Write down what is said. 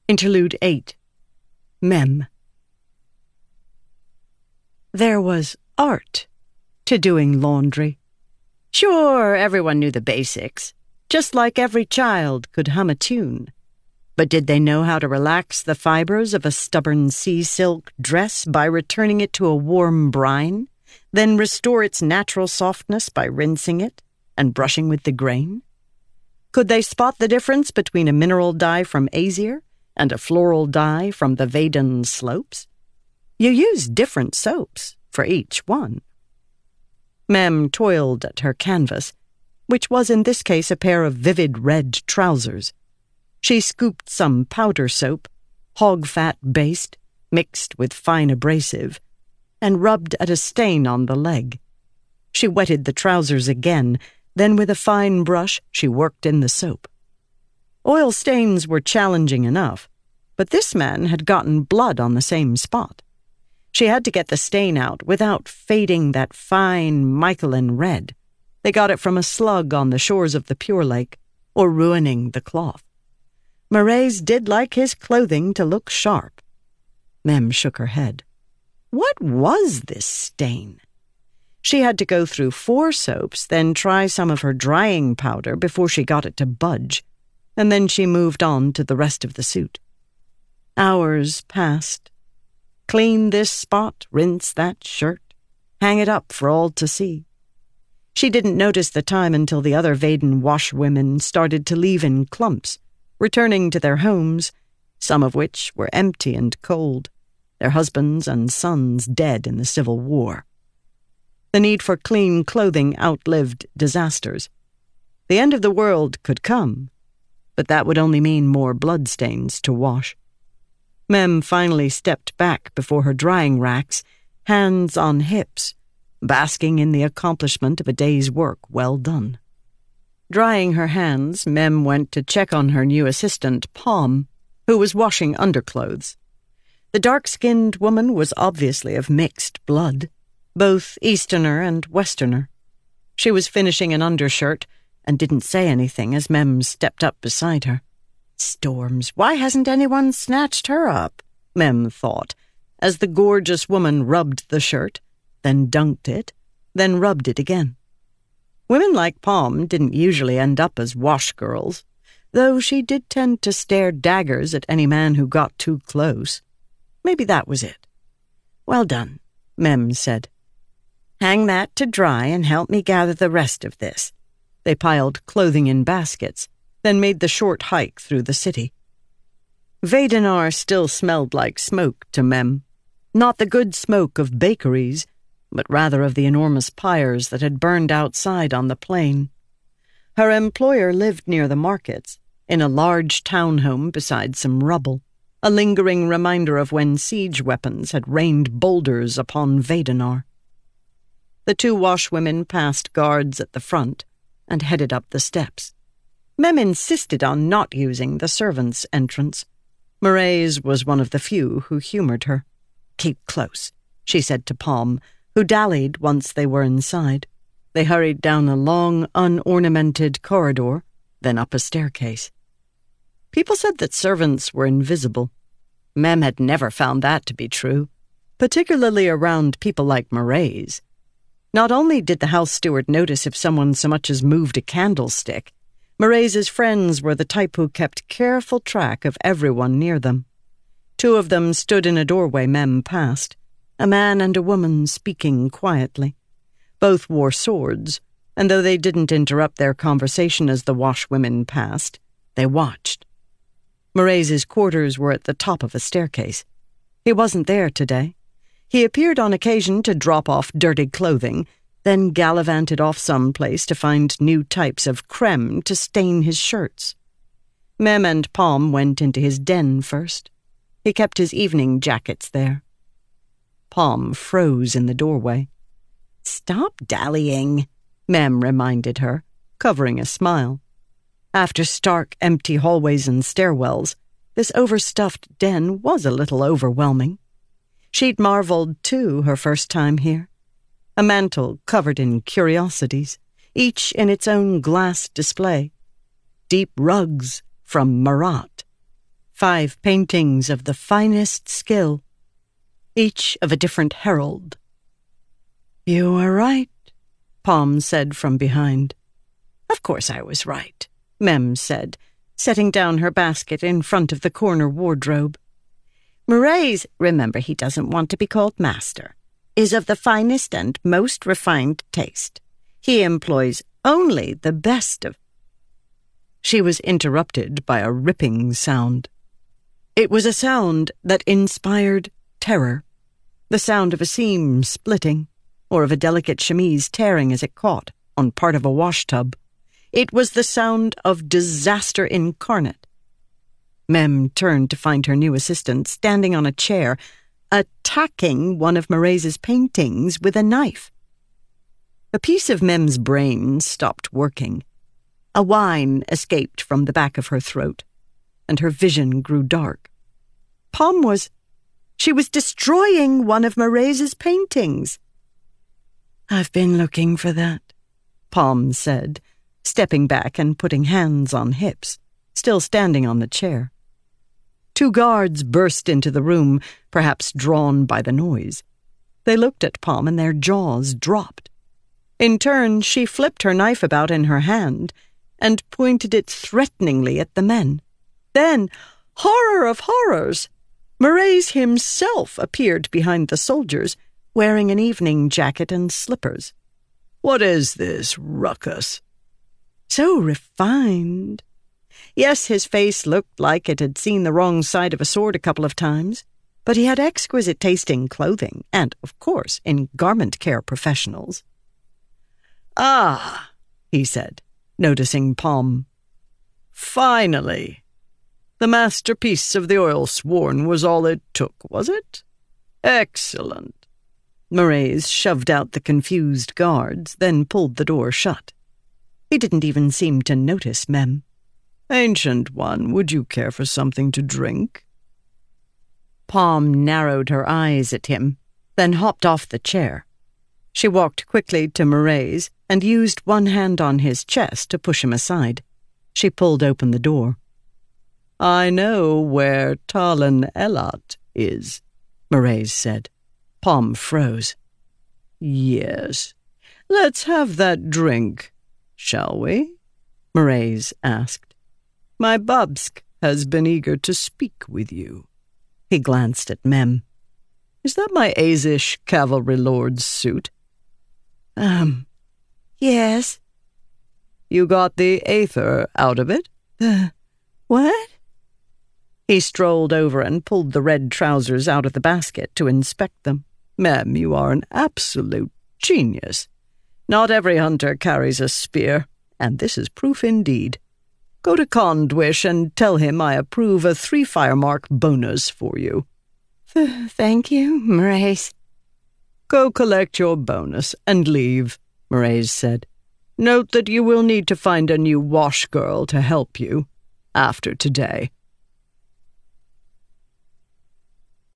Interlude 8. Mem. There was art to doing laundry. Sure, everyone knew the basics, just like every child could hum a tune. But did they know how to relax the fibers of a stubborn sea silk dress by returning it to a warm brine, then restore its natural softness by rinsing it and brushing with the grain? Could they spot the difference between a mineral dye from Aesir and a floral dye from the Vedan slopes? You use different soaps for each one. Mem toiled at her canvas, which was in this case a pair of vivid red trousers. She scooped some powder soap, hog-fat based, mixed with fine abrasive, and rubbed at a stain on the leg. She wetted the trousers again, then with a fine brush she worked in the soap. Oil stains were challenging enough, but this man had gotten blood on the same spot. She had to get the stain out without fading that fine Michelin red. They got it from a slug on the shores of the Pure Lake, or ruining the cloth. Maraise did like his clothing to look sharp. Mem shook her head. What was this stain? She had to go through 4 soaps, then try some of her drying powder before she got it to budge, and then she moved on to the rest of the suit. Hours passed. Clean this spot, rinse that shirt, hang it up for all to see. She didn't notice the time until the other Vedan washwomen started to leave in clumps, returning to their homes, some of which were empty and cold, their husbands and sons dead in the Civil War. The need for clean clothing outlived disasters. The end of the world could come, but that would only mean more bloodstains to wash. Mem finally stepped back before her drying racks, hands on hips, basking in the accomplishment of a day's work well done. Drying her hands, Mem went to check on her new assistant, Palm, who was washing underclothes. The dark-skinned woman was obviously of mixed blood, both Easterner and Westerner. She was finishing an undershirt and didn't say anything as Mem stepped up beside her. Storms, why hasn't anyone snatched her up? Mem thought, as the gorgeous woman rubbed the shirt, then dunked it, then rubbed it again. Women like Palm didn't usually end up as wash girls, though she did tend to stare daggers at any man who got too close. Maybe that was it. Well done, Mem said. Hang that to dry and help me gather the rest of this. They piled clothing in baskets, then made the short hike through the city. Vedanar still smelled like smoke to Mem, not the good smoke of bakeries, but rather of the enormous pyres that had burned outside on the plain. Her employer lived near the markets, in a large townhome beside some rubble, a lingering reminder of when siege weapons had rained boulders upon Vedanar. The 2 washwomen passed guards at the front and headed up the steps. Mem insisted on not using the servants' entrance. Maraise was one of the few who humored her. Keep close, she said to Palm, who dallied once they were inside. They hurried down a long, unornamented corridor, then up a staircase. People said that servants were invisible. Mem had never found that to be true, particularly around people like Maraise. Not only did the house steward notice if someone so much as moved a candlestick, Maraise's friends were the type who kept careful track of everyone near them. 2 of them stood in a doorway Mem passed, a man and a woman speaking quietly. Both wore swords, and though they didn't interrupt their conversation as the washwomen passed, they watched. Maraise's quarters were at the top of a staircase. He wasn't there today. He appeared on occasion to drop off dirty clothing, then gallivanted off someplace to find new types of creme to stain his shirts. Mem and Palm went into his den first. He kept his evening jackets there. Palm froze in the doorway. Stop dallying, Mem reminded her, covering a smile. After stark, empty hallways and stairwells, this overstuffed den was a little overwhelming. She'd marveled, too, her first time here. A mantel covered in curiosities, each in its own glass display. Deep rugs from Marat. 5 paintings of the finest skill, each of a different herald. "You were right," Palm said from behind. "Of course I was right," Mem said, setting down her basket in front of the corner wardrobe. "Murray's, remember he doesn't want to be called master, is of the finest and most refined taste. He employs only the best of—" She was interrupted by a ripping sound. It was a sound that inspired terror, the sound of a seam splitting, or of a delicate chemise tearing as it caught on part of a washtub. It was the sound of disaster incarnate. Mem turned to find her new assistant standing on a chair, attacking one of Murray's paintings with a knife. A piece of Mem's brain stopped working. A whine escaped from the back of her throat, and her vision grew dark. She was destroying one of Murray's paintings. "I've been looking for that," Palm said, stepping back and putting hands on hips, still standing on the chair. 2 guards burst into the room, perhaps drawn by the noise. They looked at Palm and their jaws dropped. In turn, she flipped her knife about in her hand and pointed it threateningly at the men. Then, horror of horrors, Murray's himself appeared behind the soldiers, wearing an evening jacket and slippers. "What is this ruckus?" So refined. Yes, his face looked like it had seen the wrong side of a sword a couple of times, but he had exquisite taste in clothing and, of course, in garment care professionals. "Ah," he said, noticing Palm. "Finally. The masterpiece of the oil sworn was all it took, was it? Excellent." Murray's shoved out the confused guards, then pulled the door shut. He didn't even seem to notice Mem. "Ancient One, would you care for something to drink?" Palm narrowed her eyes at him, then hopped off the chair. She walked quickly to Murray's and used one hand on his chest to push him aside. She pulled open the door. "I know where Talon Elat is," Murray said. Palm froze. "Yes. Let's have that drink, shall we?" Murray asked. "My Babsk has been eager to speak with you." He glanced at Mem. "Is that my Azish cavalry lord's suit?" Yes." "You got the aether out of it?" What?" He strolled over and pulled the red trousers out of the basket to inspect them. "Mem, you are an absolute genius. Not every hunter carries a spear, and this is proof indeed. Go to Condwish and tell him I approve a 3 firemark bonus for you." Thank you, Mraize." "Go collect your bonus and leave," Mraize said. "Note that you will need to find a new wash girl to help you after today."